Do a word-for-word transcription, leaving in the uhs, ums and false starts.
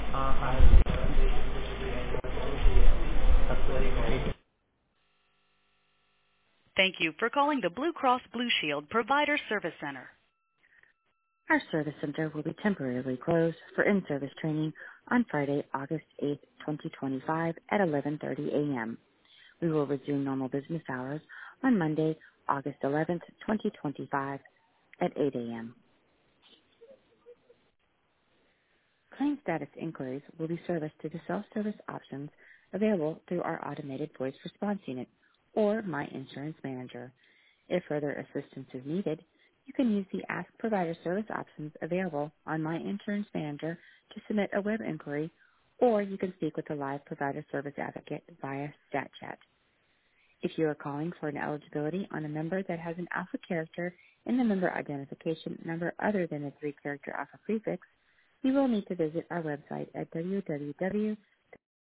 Uh, Hi. Thank you for calling the Blue Cross Blue Shield Provider Service Center. Our service center will be temporarily closed for in-service training on Friday, August eighth, twenty twenty-five at eleven thirty a.m. We will resume normal business hours on Monday, August eleventh, twenty twenty-five at eight a.m. Claim status inquiries will be serviced through the self-service options available through our automated voice response unit or My Insurance Manager. If further assistance is needed, you can use the Ask Provider Service options available on My Insurance Manager to submit a web inquiry, or you can speak with a live provider service advocate via StatChat. If you are calling for an eligibility on a member that has an alpha character in the member identification number other than a three-character alpha prefix, you will need to visit our website at w w w